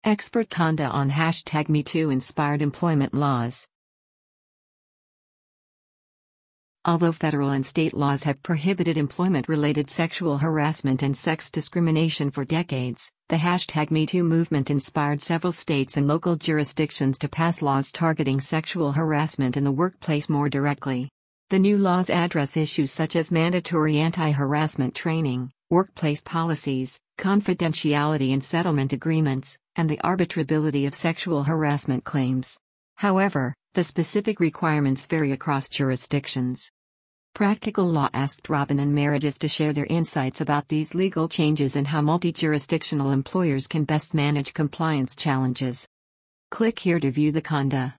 Expert Conda on #MeToo inspired employment laws. Although federal and state laws have prohibited employment-related sexual harassment and sex discrimination for decades, the #MeToo movement inspired several states and local jurisdictions to pass laws targeting sexual harassment in the workplace more directly. The new laws address issues such as mandatory anti-harassment training, workplace policies, confidentiality in settlement agreements, and the arbitrability of sexual harassment claims. However, the specific requirements vary across jurisdictions. Practical Law asked Robin and Meredith to share their insights about these legal changes and how multi-jurisdictional employers can best manage compliance challenges. Click here to view the Conda.